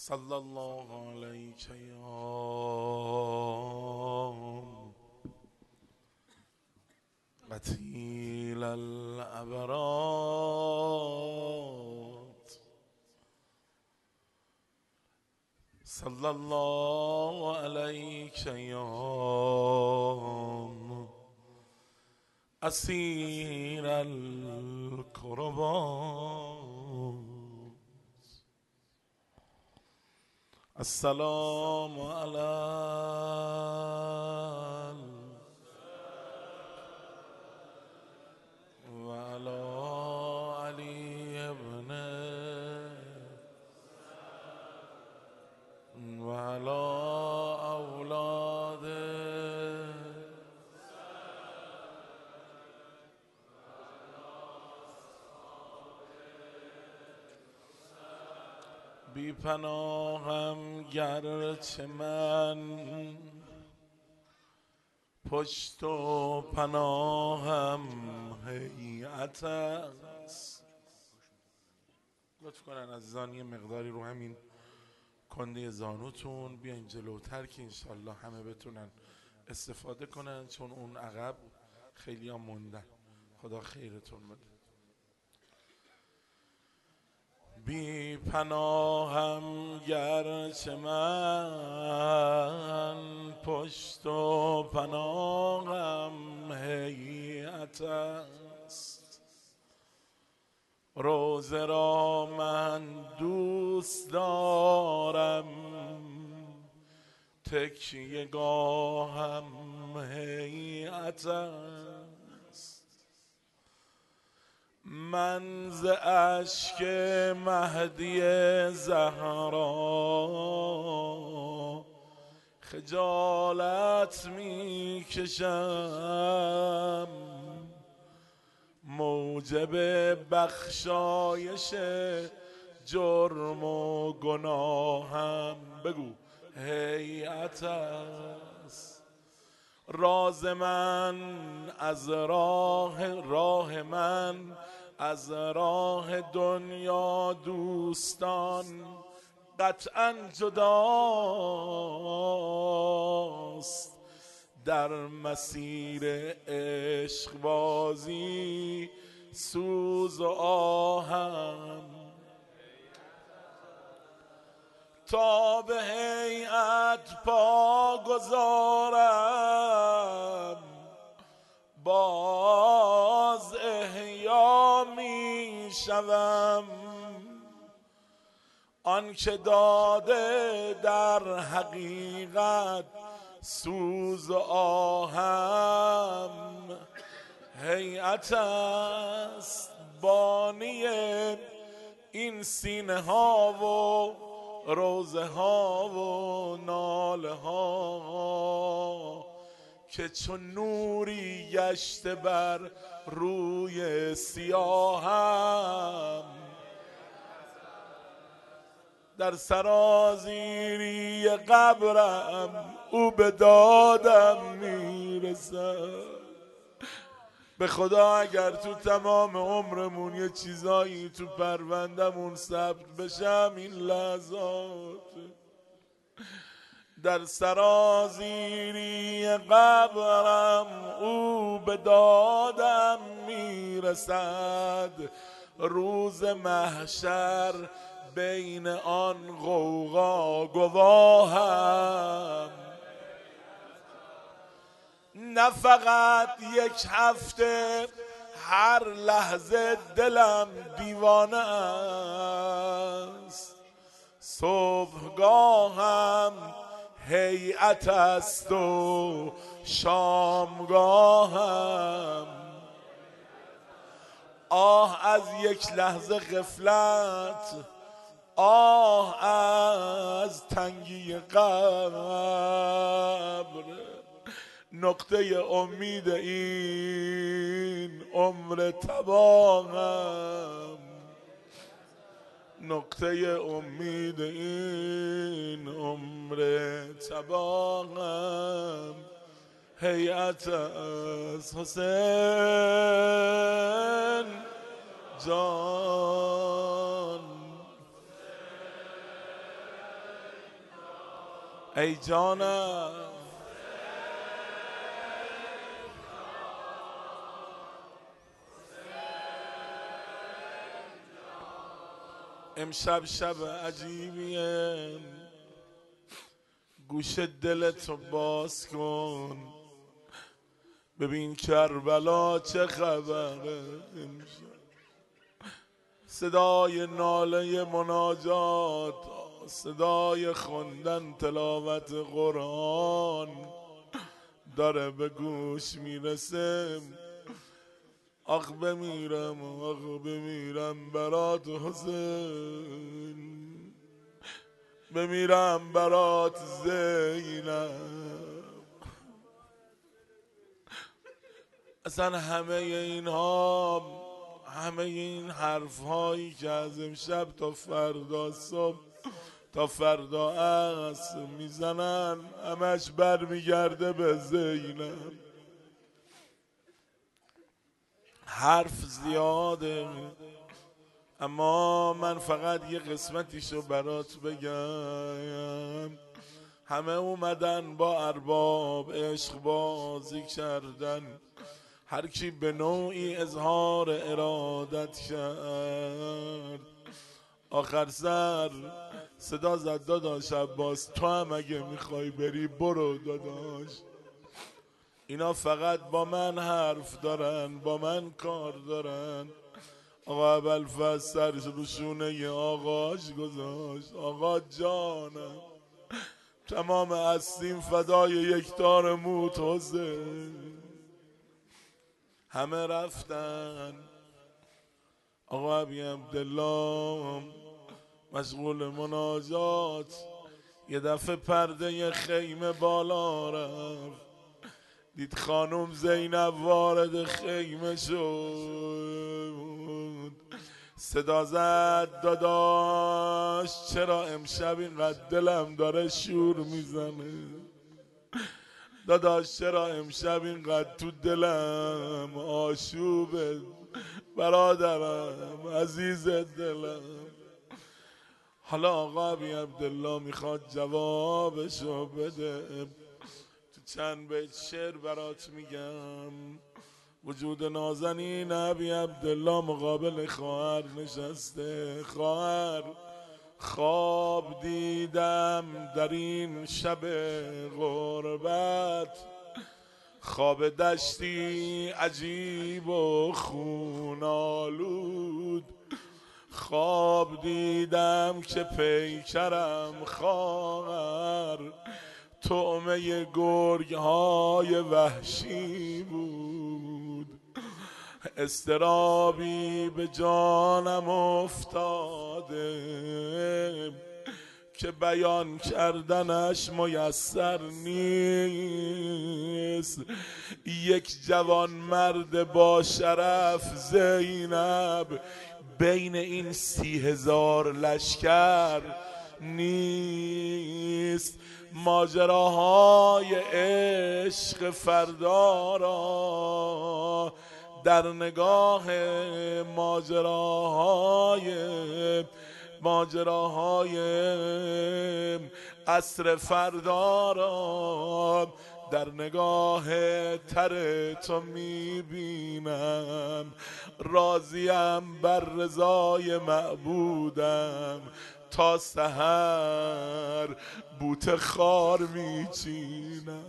صلى الله عليك يا قتيل الأبرار. صلى الله عليك يا أسير الكربات. السلام على وعلى علي بن وعلى أولاده بی پناهم گرچه من پشت و پناهم هیئت است. لطف کنن عزیزان یه مقداری رو همین کنده زانوتون بیاین جلوتر که انشالله همه بتونن استفاده کنن، چون اون عقب خیلی ها موندن. خدا خیرتون بده. بی پناهم گرچه من پشت و پناهم هیئت است. روزه را من دوست دارم، تکیه گاهم هیئت است. من ز اشک مهدی زهرا خجالت می کشم، موجب بخشایش جرم و گناهم بگو هیئت است. راز من از راه من از راه دنیا دوستان قطعا جداست. در مسیر عشق بازی سوز و آهم تا به هیئت پا گذارم، باز احیا می شوم. آن که داده در حقیقت سوز و آهم هیئت است. بانی این سینه ها و روزه ها و ناله ها که چون نوری گشته بر روی سیاهم، در سرازیری قبرم او به دادم میرسد. به خدا اگر تو تمام عمرمون یه چیزایی تو پروندمون ثبت بشم این لحظات، در سرازیری قبرم او به دادم میرسد. روز محشر بین آن غوغا گواهم، نه فقط یک هفته هر لحظه دلم دیوانه است. صبحگاهم هیئت است و شامگاهم. آه از یک لحظه غفلت، آه از تنگی قبر. نقطه امید این عمر تباهم، نقطه امید این عمر تباهم هیئت از حسین جان. ای جانم امشب شب عجیبیه، گوش دلتو باز کن ببین کربلا چه خبره. امشب صدای ناله مناجات، صدای خوندن تلاوت قرآن داره به گوش میرسه. آخ بمیرم برات حسین، بمیرم برات زینب. اصلا همه این حرف هایی که از امشب تا فردا صبح تا فردا عصر میزنن همش برمیگرده به زینب. حرف زیاده اما من فقط یه قسمتیشو برات بگم. همه اومدن با ارباب عشق بازی کردن، هر کی به نوعی اظهار ارادت کرد. آخر سر صدا زد داداش عباس تو هم اگه میخوای بری برو داداش. اینا فقط با من حرف دارن، با من کار دارن. آقا ابوالفضل سرش رو شونه آقاش گذاشت. آقا جانم تمام هستیم فدای یک تار موت حسین. همه رفتن. آقا ابی عبدالله مشغول مناجات، یه دفعه پرده خیمه بالا رفت، دید خانم زینب وارد خیمه شد. صدا زد داداش چرا امشب اینقدر دلم داره شور میزنه؟ داداش چرا امشب اینقدر تو دلم آشوبه؟ برادرم عزیز دلم. حالا آقا ابی عبدالله میخواد جوابشو بده. تو چند بیت شعر برات میگم. وجود نازنین ابی عبدالله مقابل خواهر نشسته. خواهر خواب دیدم در این شب غربت، خواب دشتی عجیب و خونالود. خواب دیدم که پیکرم خواهر طعمه گرگ های وحشی بود. اضطرابی به جانم افتاده که بیان کردنش میسر نیست. یک جوان مرد با شرف زینب بین این 30,000 لشکر نیست. ماجراهای عشق فردا را در نگاه ماجراهای عصر فردا را در نگاه تر تو میبینم. راضیم بر رضای معبودم، تا سحر بوته خار میچینم.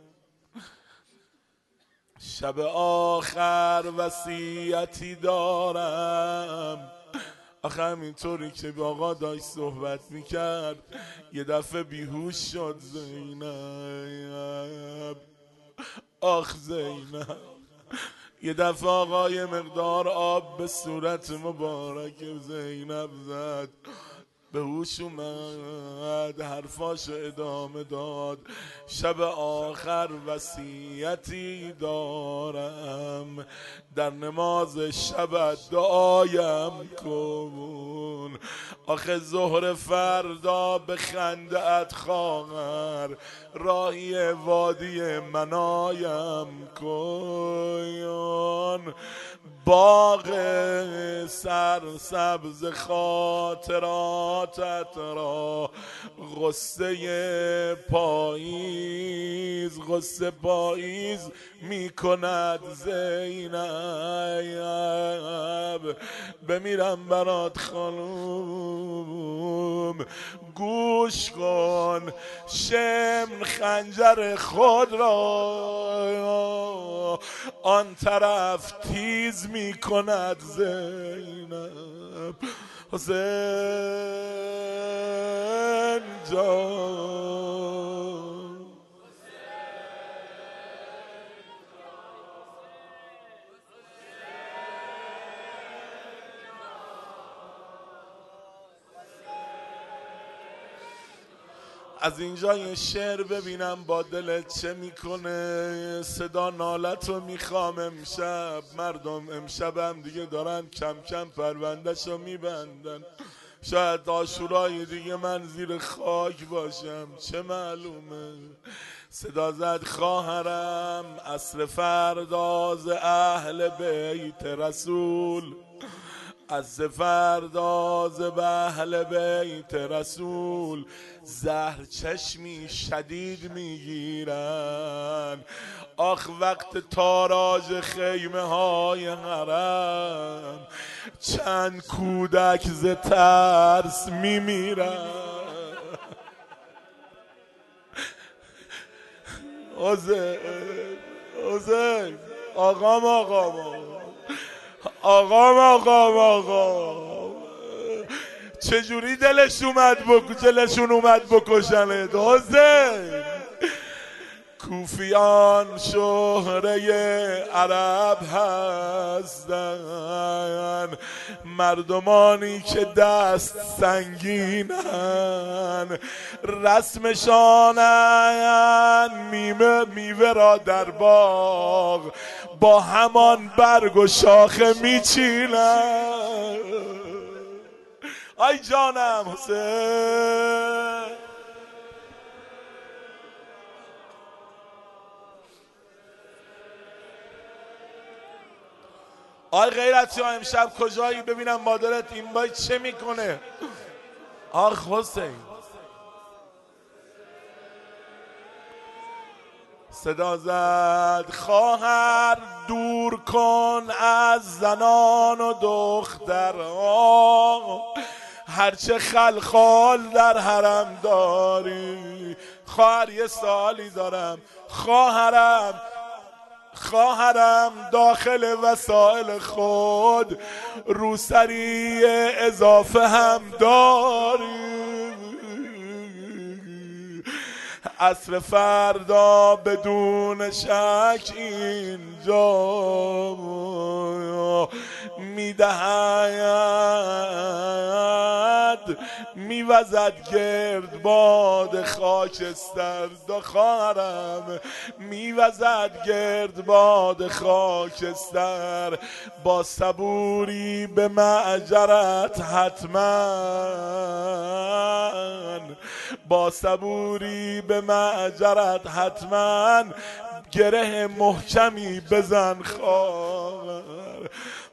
شب آخر وصیتی دارم. آخه همینطوری که آقا داشت صحبت میکرد یه دفعه بیهوش شد زینب. آخ زینب. یه دفعه آقا یه مقدار آب به صورت مبارک زینب زد، به هوش اومد، حرفاشو ادامه داد. شب آخر وصیتی دارم، در نماز شب دعایم کن. آخه ظهر فردا به خنده ات خواهر راهی وادی منایم کن. باغ سرسبز خاطراتت را غصه پاییز غصه پاییز میکند زینب بمیرم برات خانوم گوش کن شمر خنجر خود را آن طرف تیز میکند زینب حسین جان از اینجا یه شعر ببینم با دلت چه میکنه صدا نالت رو میخوام امشب مردم امشبم دیگه دارن کم کم پروندهشو میبندن شاید عاشورای دیگه من زیر خاک باشم چه معلومه صدا زد خواهرم عصر فرداز اهل بیت رسول از فرداز به اهل بیت رسول زهر چشمی شدید میگیرن آخ وقت تاراج خیمه های حرم چند کودک ز ترس میمیرن حسین آقا چجوری دلشون اومد بکشنت حسین کوفیان شهره عرب هستن مردمانی که دست سنگینن رسمشانن میوه را در باغ با همان برگ و شاخه میچینن آی جانم حسین آی غیرتی ها امشب کجایی ببینم مادرت این بای چه میکنه آخ حسین صدا زد خواهر دور کن از زنان و دخترها هرچه خلخال در حرم داری خواهر یه سوالی دارم خواهرم داخل وسایل خود روسری اضافه هم داری عصر فردا بدون شک اینجا میدهد میوزد گرد باد خاکستر خواهرم میوزد گرد باد خاکستر با صبوری به معجرت حتما گره محکمی بزن خواهر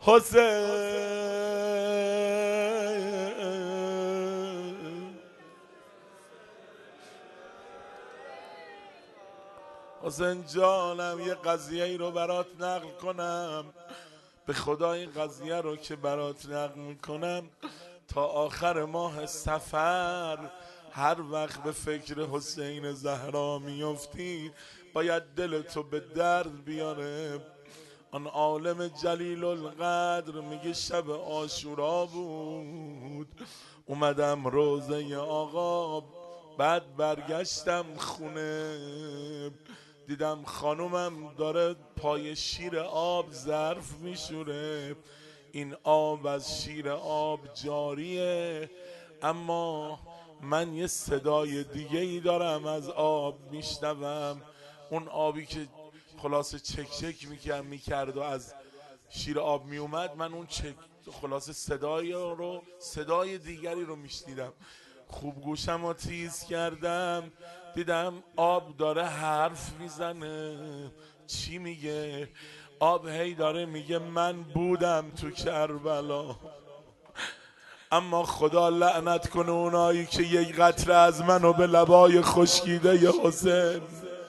حسین جانم یه قضیه ای رو برات نقل کنم به خدا این قضیه رو که برات نقل میکنم تا آخر ماه صفر هر وقت به فکر حسین زهرا میفتی باید دلتو به درد بیاره آن عالم جلیل القدر میگه شب عاشورا بود اومدم روضه آقا بعد برگشتم خونه دیدم خانومم داره پای شیر آب ظرف میشوره این آب از شیر آب جاریه اما من یه صدای دیگه ای دارم از آب میشنوم اون آبی که خلاصه چک چک میکرد و از شیر آب میومد من اون خلاصه صدای دیگری رو میشنیدم خوب گوشم رو تیز کردم دیدم آب داره حرف میزنه چی میگه آب هی داره میگه من بودم تو کربلا اما خدا لعنت کنه اونایی که یک قطره از منو به لبای خشکیده حسین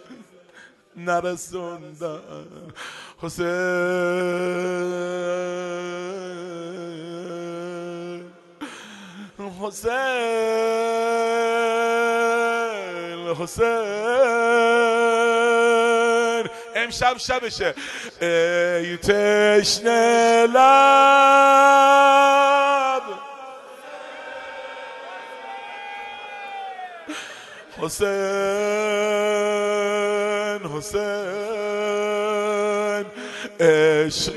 نرسوندن. حسین حسین حسین امشب شبشه. ای تشنه لب حسین حسین عشق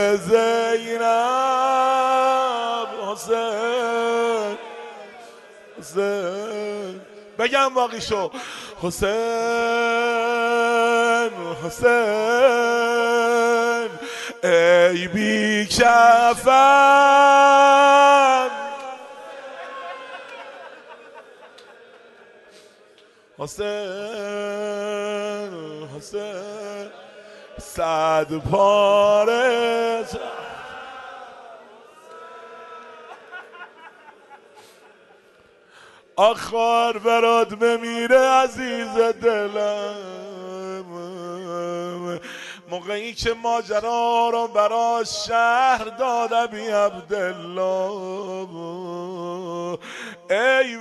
زینب حسین حسین بگم باقی شو. حسین حسین ای بی کفن حسین حسین صد پاره آخر برات بمیره عزیز دلم. موقعی که ماجرا رو براش شهر داد ابی عبدالله ای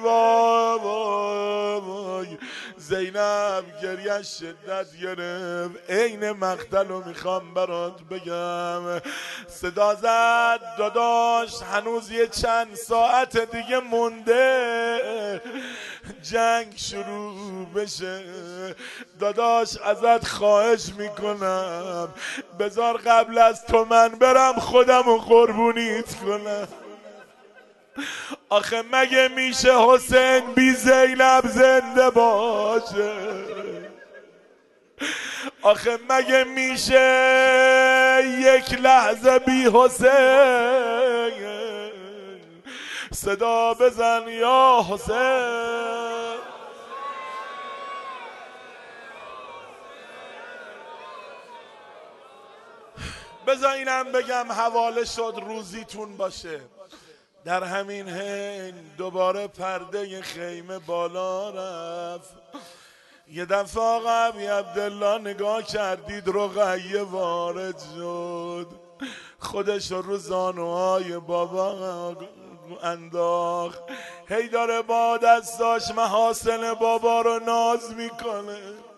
وای زینب گریه شدت گرفت. عین مقتل رو میخوام برات بگم. صدا زد داداش هنوز یه چند ساعت دیگه مونده جنگ شروع بشه. داداش ازت خواهش میکنم بذار قبل از تو من برم خودم رو قربونیت کنم. آخه مگه میشه حسین بی زینب زنده باشه؟ آخه مگه میشه یک لحظه بی حسین؟ صدا بزن یا حسین. بذار اینم بگم حواله شد روزیتون باشه. در همین حین دوباره پرده خیمه بالا رفت. یه دفعه آقا ابی عبدالله نگاه کردید رقیه وارد شد. خودش رو زانوهای بابا انداخت. هی داره با دستاش محاسن بابا رو ناز میکنه.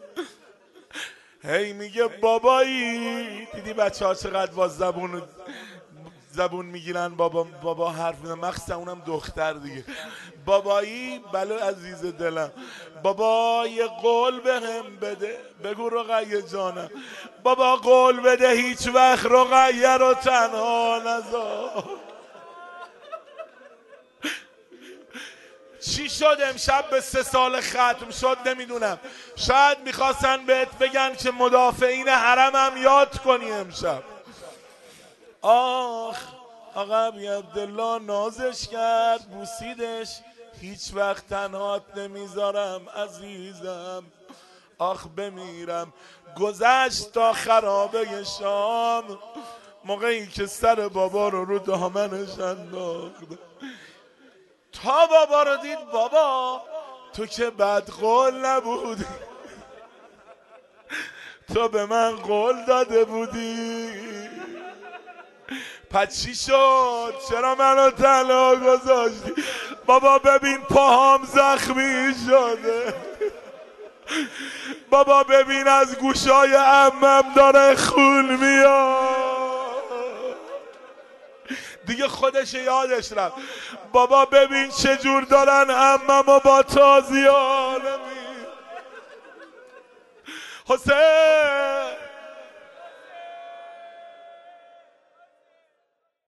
هی میگه بابایی. دیدی بچه ها چقدر با زبون میگیرن بابا حرف میزنن، مخصوصا اونم دختر دیگه. بابایی بله عزیز دلم. بابا یه قول بهم بده. بگو رقیه جانم. بابا قول بده هیچ وقت رقیه رو تنها نذار. چی شد امشب به 3 سال ختم شد نمیدونم. شاید میخواستن بهت بگن که مدافعین حرمم یاد کنی امشب. آخ آقا ابی عبدالله نازش کرد بوسیدش. هیچ وقت تنهات نمیذارم عزیزم. آخ بمیرم. گذشت تا خرابه شام. موقعی که سر بابا رو دامنش انداخت تا بابا رو دید. بابا تو که بد قول نبودی. تو به من قول داده بودی. پس چی شد؟ چرا منو تنها گذاشتی؟ بابا ببین پاهام زخمی شده. بابا ببین از گوشای عمم داره خون میاد. دیگه خودش یادش رفت. بابا ببین چجور دارن عممو با تازیانه حسین